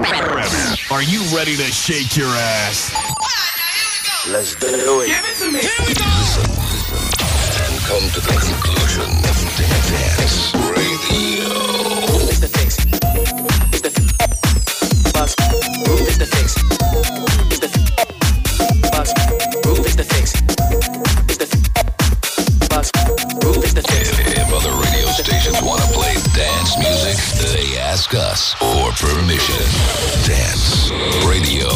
Are you ready to shake your ass? Let's do it. Give it to me. Here we go. Listen, and come to the conclusion of Dance Radio. Groove is the fix. It's the bus. Groove is the fix. It's the bus. Groove is the fix. It's the bus. Groove is the fix. If other radio stations want to play dance music, they ask us for permission. Dance Radio.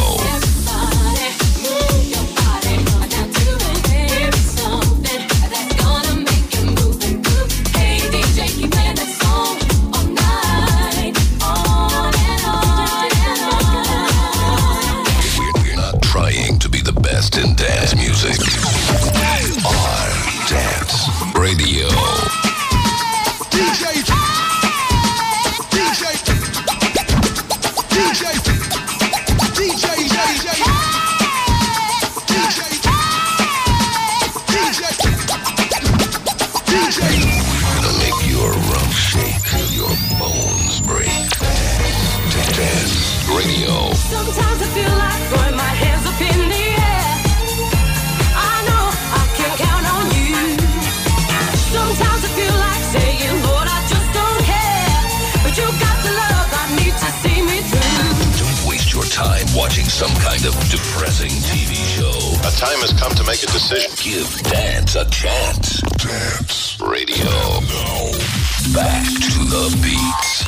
In dance music. We are Dance Radio. DJ. Gonna make your rump shake, your bones break. Dance Radio. Sometimes I feel like throwing my hands up in the air. I know I can count on you. Sometimes I feel like saying, Lord, I just don't care. But you got the love I need to see me through. Don't waste your time watching some kind of depressing TV show. A time has come to make a decision. Give dance a chance. Dance Radio. Now, back to the beats.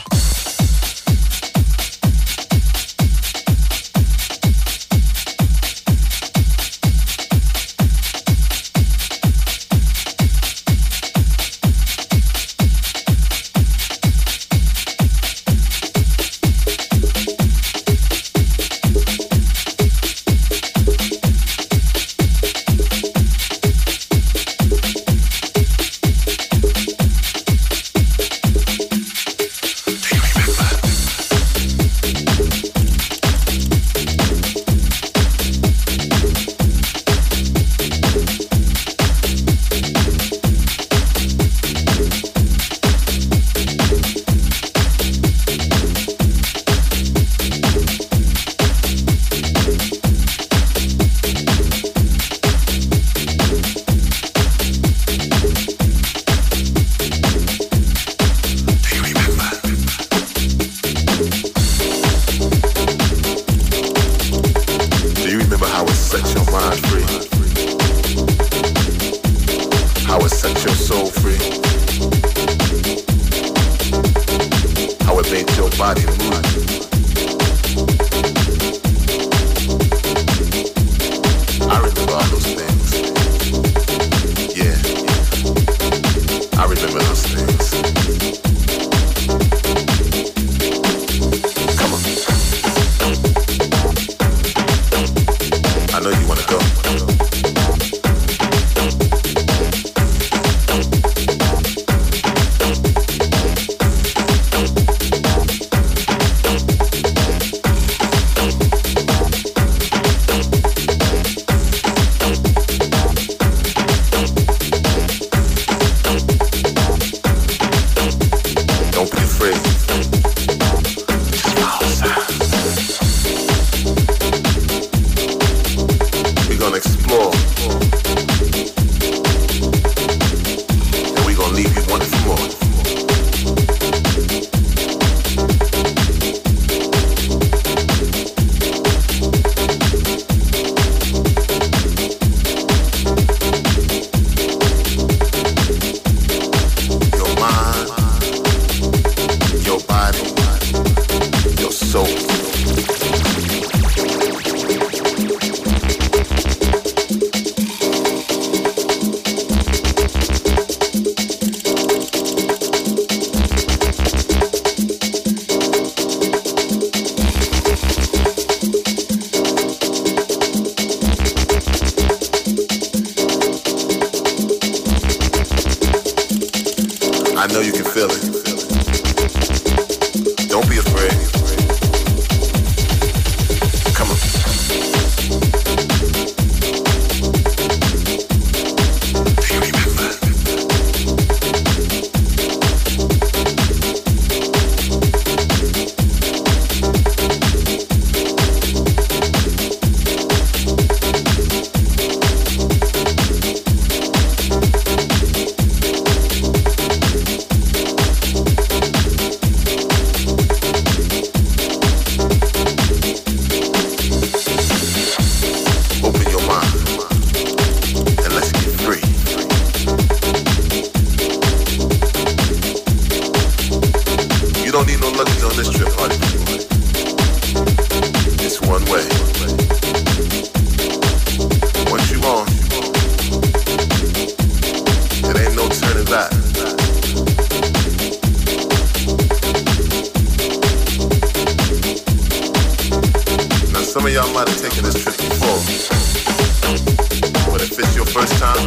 some of y'all might have taken this trip before, but if it's your first time,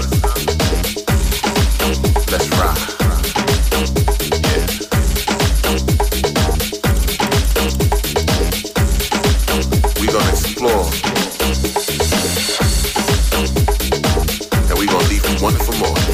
let's ride. Yeah. We gonna explore, and we gonna leave you wanting for more.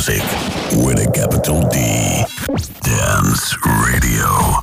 music with a capital D. Dance Radio.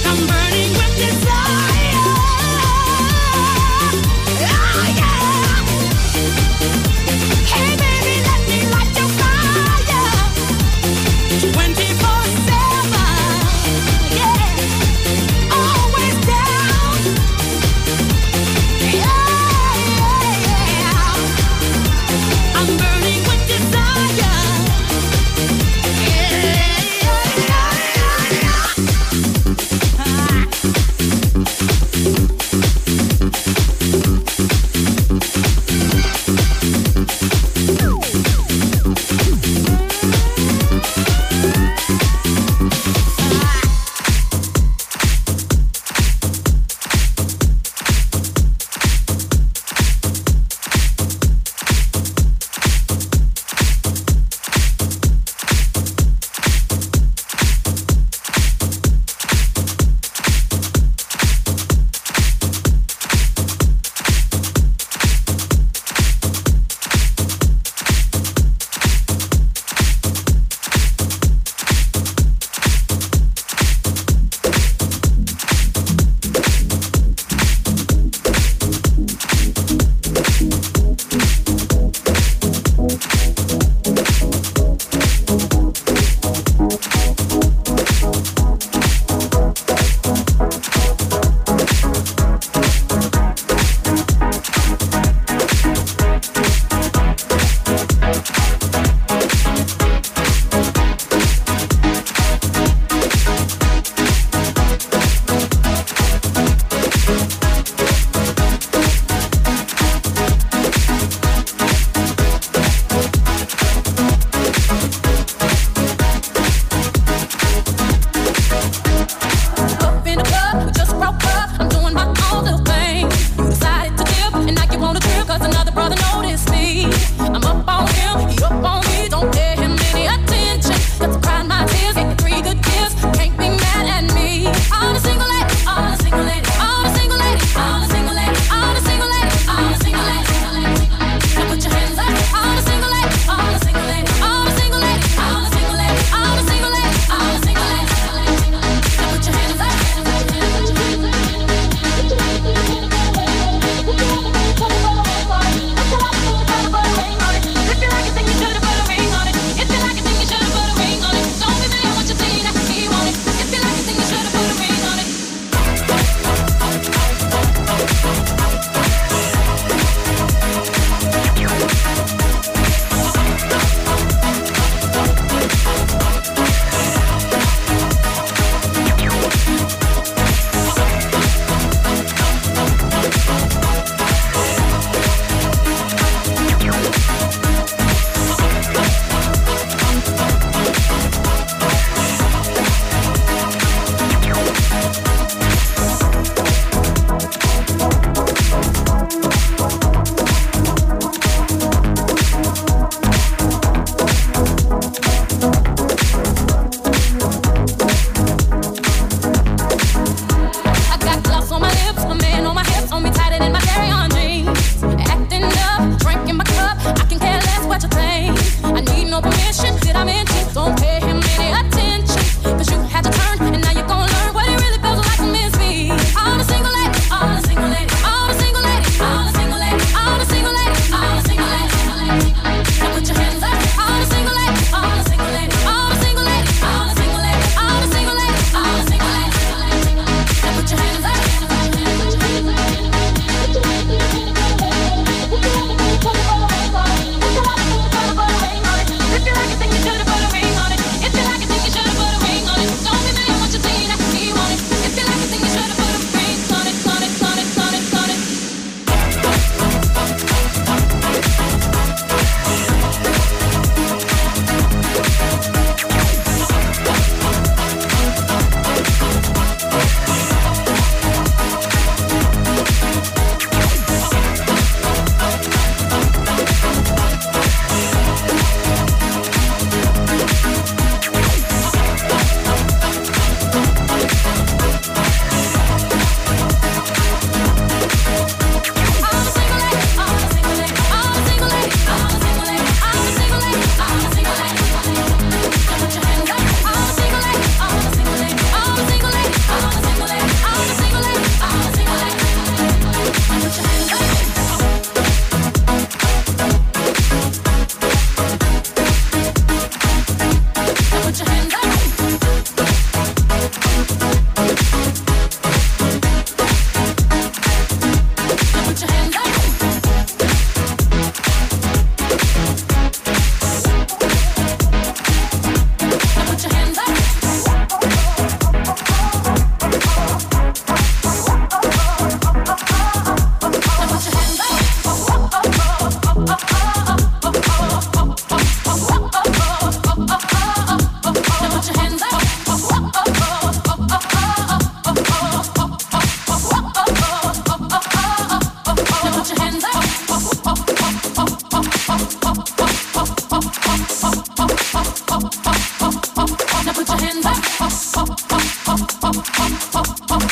I'm burning with desire. Oh yeah. Hey baby, let me light your fire. 24/7. Yeah. Always down. Yeah. I'm burning with desire. Yeah.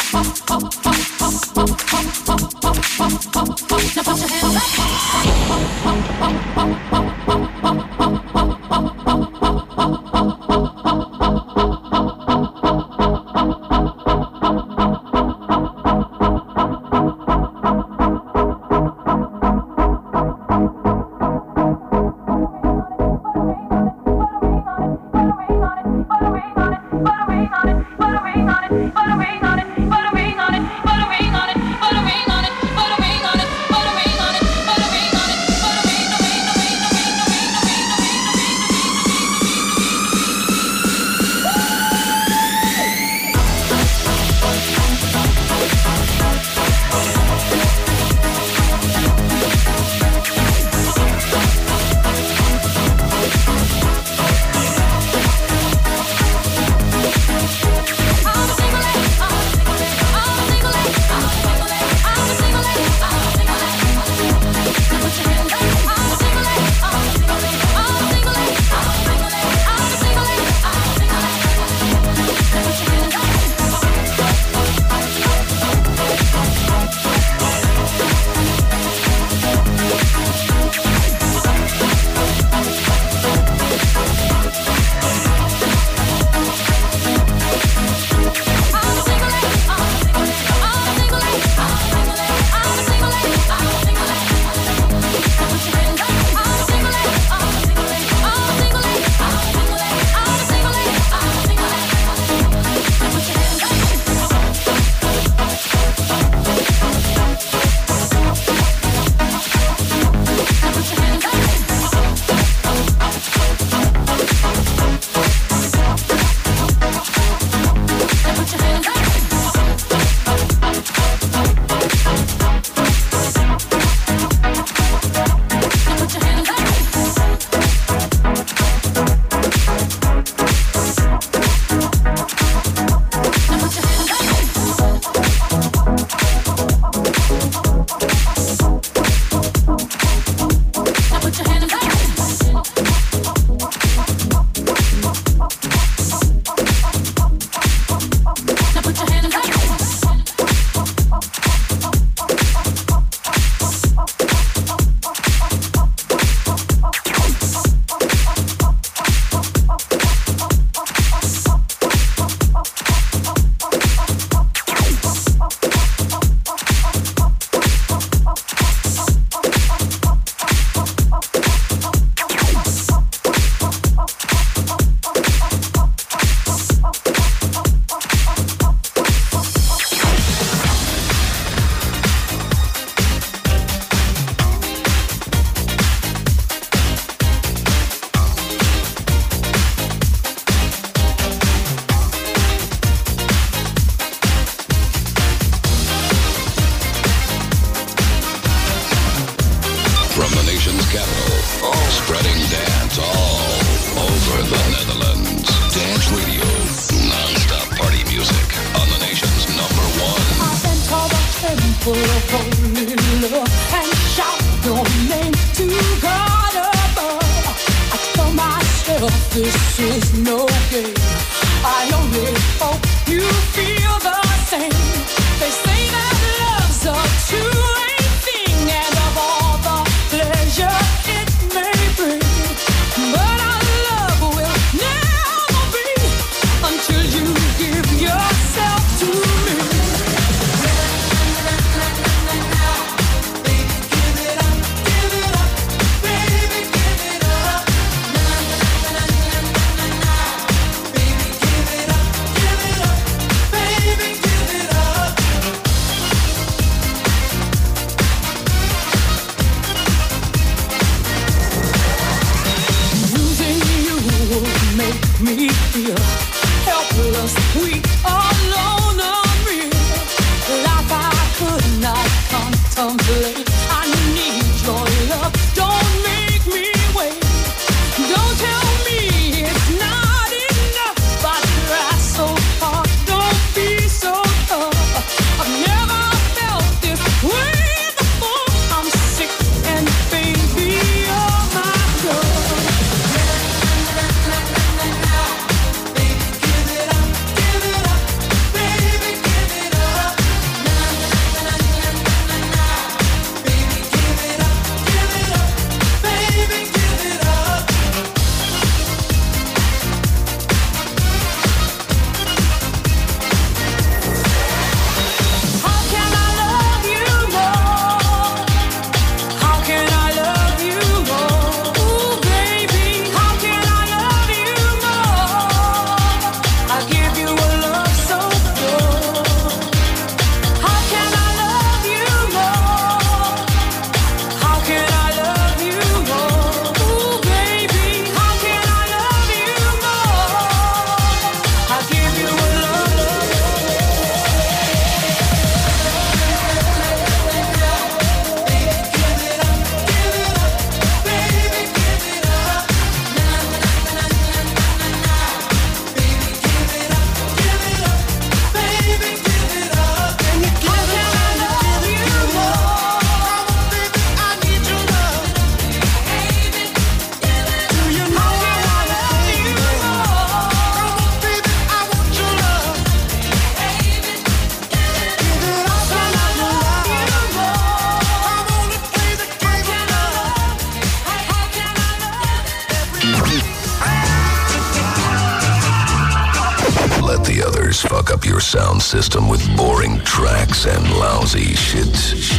This is no game. I only hope you feel the same. They say that love's a two-way thing, and of all the pleasure it may bring, but our love will never be until you give yourself to me. Baby, give it up, baby, give it up. fuck up your sound system with boring tracks and lousy shit.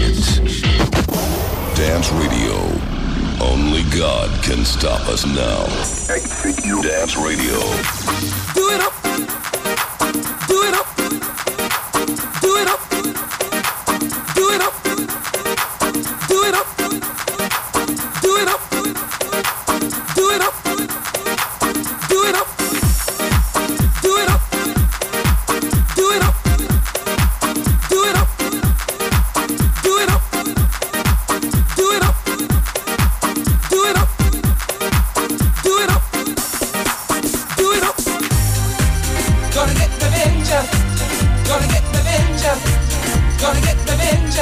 Dance Radio. Only God can stop us now. Dance Radio. Do it up. Do it up. Do it up. Do it up. Do it up. Do it up. Do it up. Do it up. Do it up. Do it up. Do it up. Do it up. Do it up. Do it up. Do it up. Do it up. Gonna get revenge. Gonna get revenge. Gonna get revenge.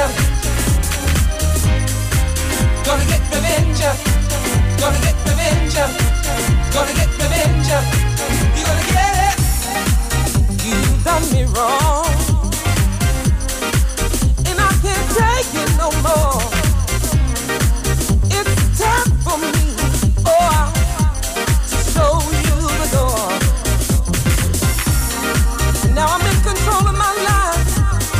Gonna get revenge. Gonna get revenge. Gonna get revenge. You gonna get it. You've done me wrong, and I can't take it no more. It's time for me, to show you the door. Now I'm in control of my life.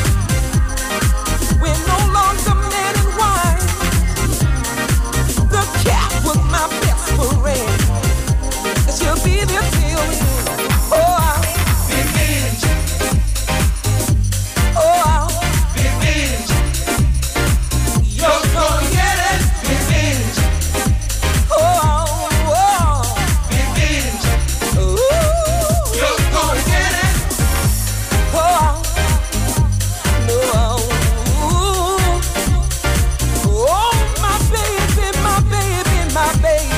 We're no longer men and wine. The cat was my best friend. She'll be there till the end. Revenge. Revenge. You're gonna get it. Revenge. Revenge. You're gonna get it. My baby.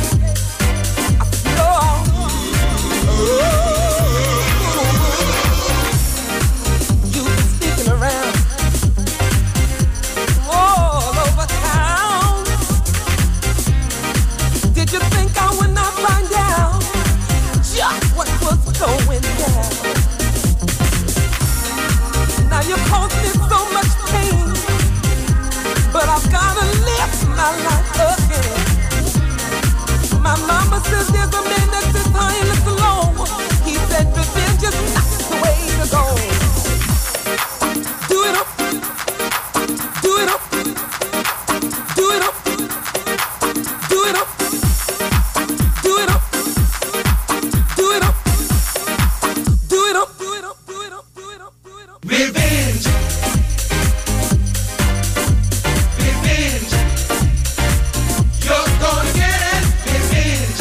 You've been sneaking around all over town. Did you think I would not find out just what was going down? Now you caused me so much pain, but I've gotta live my life again. My mama says there's a man that sits high and looks low. He said revenge is not the way to go. Do it up. Do it up. Do it up. Do it up. Do it up. Do it up. Do it up. Do it up. Do it up. Do it up. Do it up. Revenge. Revenge. You're gonna get it. Revenge.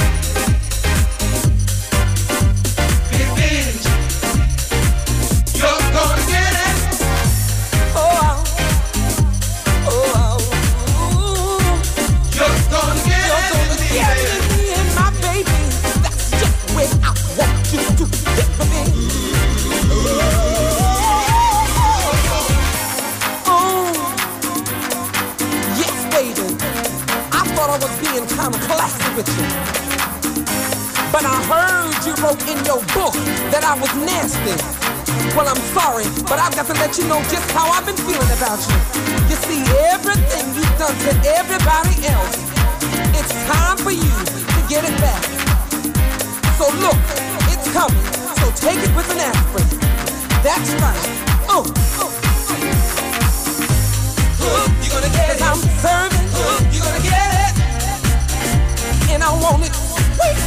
Revenge. You're gonna get it. You're gonna get it. Me and my baby. That's just the way I want you to get revenge. Yes, baby. I thought I was being kind of classy with you, but I heard you wrote in your book that I was nasty. Well, I'm sorry, but I've got to let you know just how I've been feeling about you. You see, everything you've done to everybody else, it's time for you to get it back. So look, it's coming, so take it with an aspirin. That's right. You're gonna get it. I'm serving. You're gonna get it. And I want it sweet.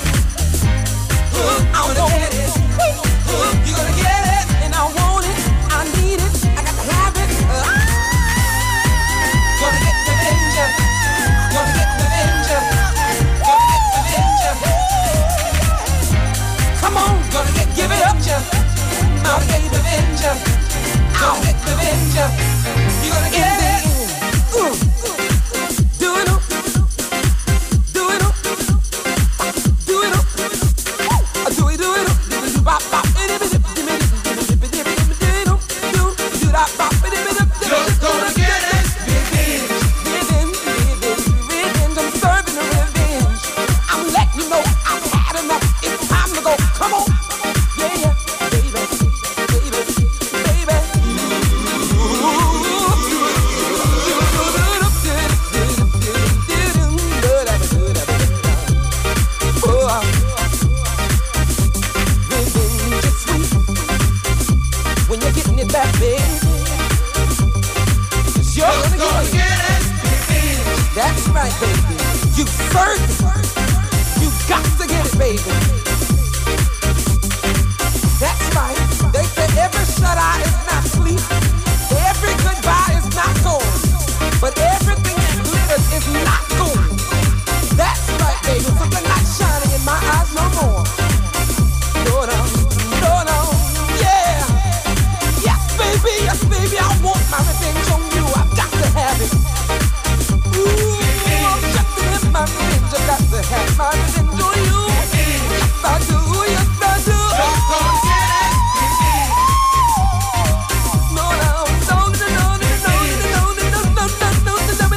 I want it sweet. You're gonna get it. And I want it. I need it. I got to have it. Gonna get revenge. Gonna get revenge. Gonna get revenge. Come on, give it up. My baby revenge. Ow. getting it back, baby. 'Cause you're gonna get it. That's right, baby. You certain. You got to get it, baby. That's right. They say every shut eye is not sleep. Every goodbye is not gone. But everything that glitters is not gold. That's right, baby. So they're not shining in my eyes no more. No, no, no, no. Yeah. Yes, baby, I want my revenge on you. I've got to have it. Ooh, I've got to have my revenge. I've got to have my revenge on you. Yes, I do. Yes, I do. No, no, no, no, no, no, no, no, no, no, no, no, no, no,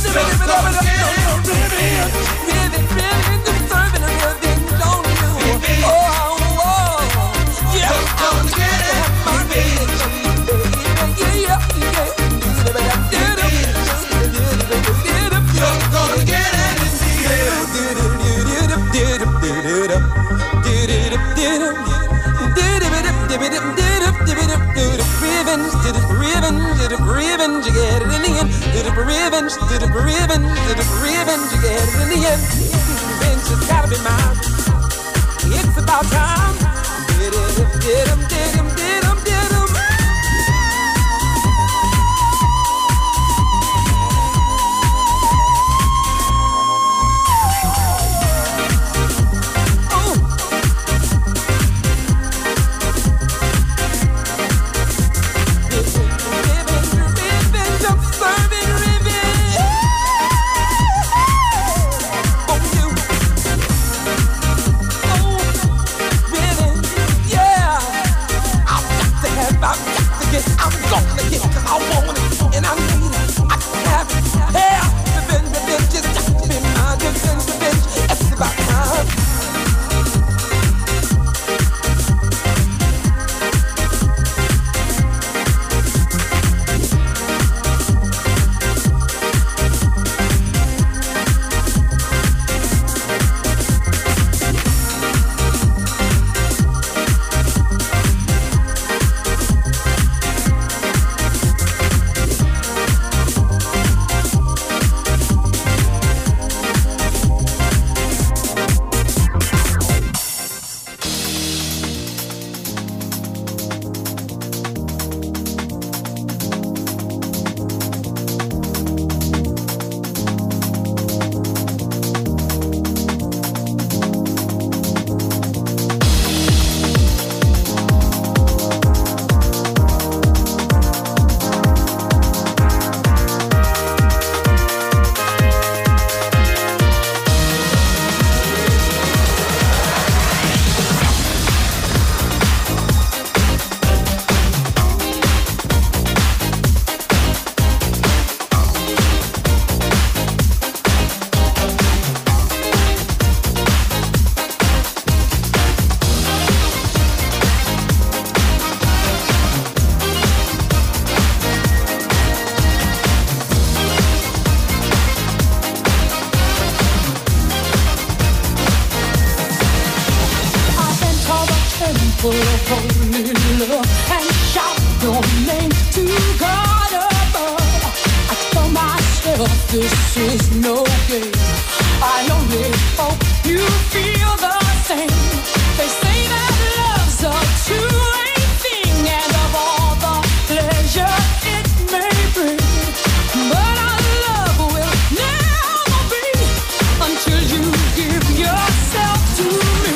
revenge, you get it in the end. Revenge, you get it in the end. Revenge has gotta be mine. It's about time. Did him. full of holy love and shout your name to God above. I tell myself this is no game. I only hope you feel the same. They say that love's a two-way thing, and of all the pleasure it may bring, but our love will never be until you give yourself to me.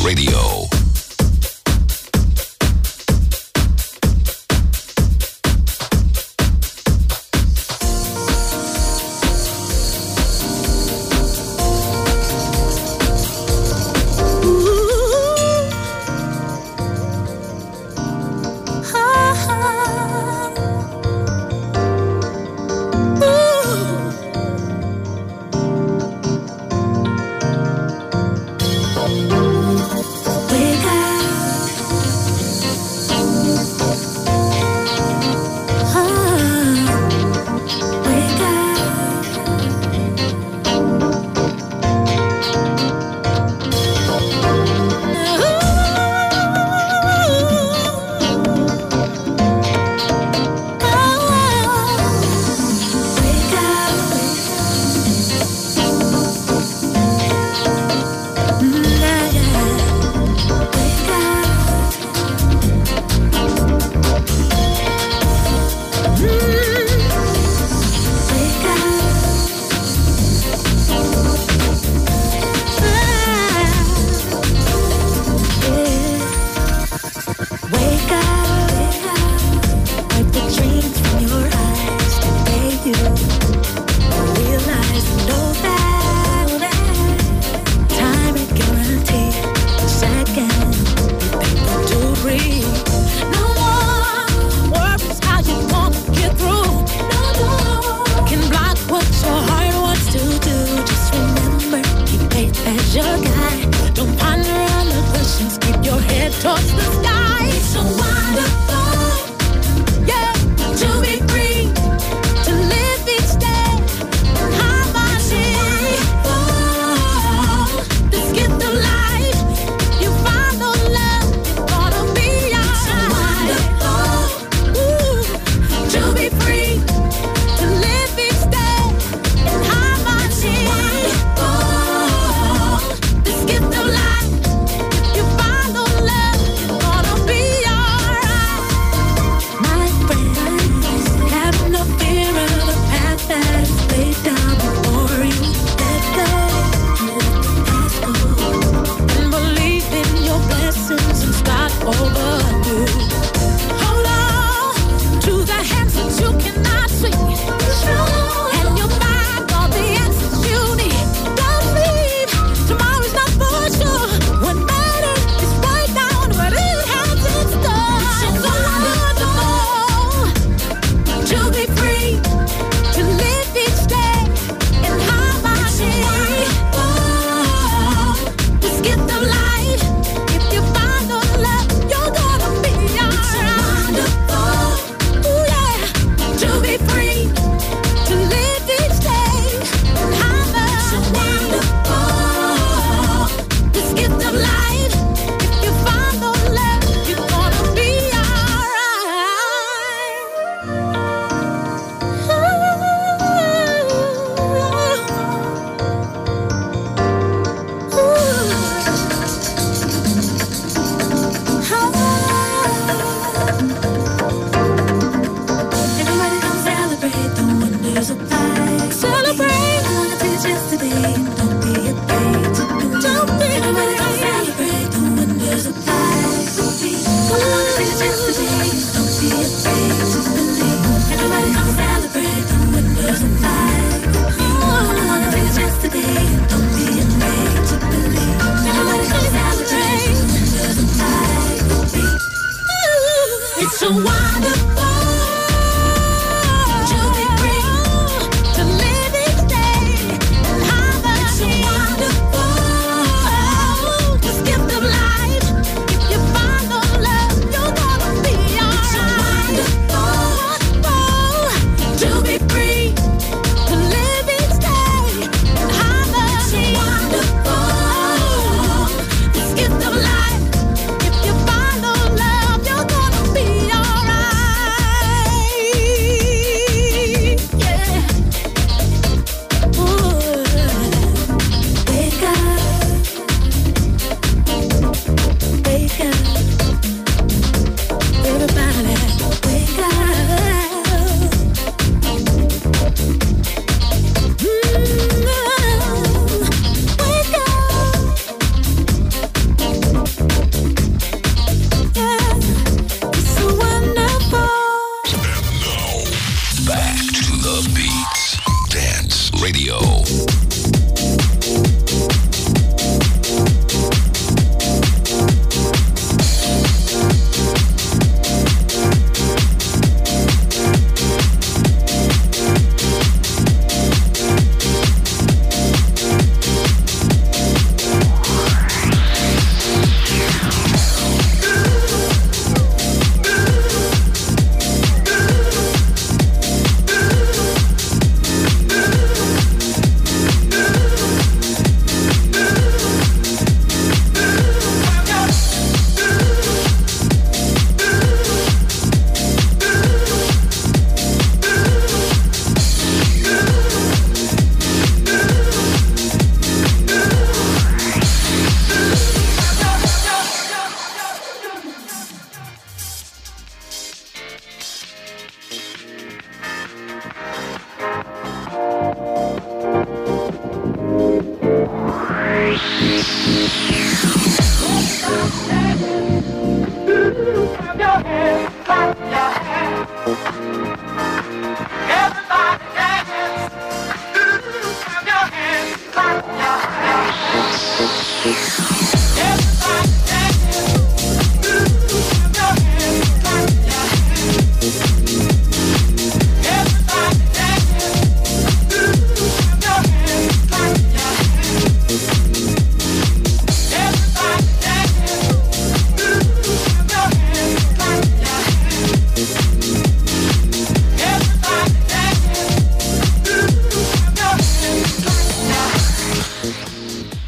Radio. Celebrate, I wanna teach yesterday.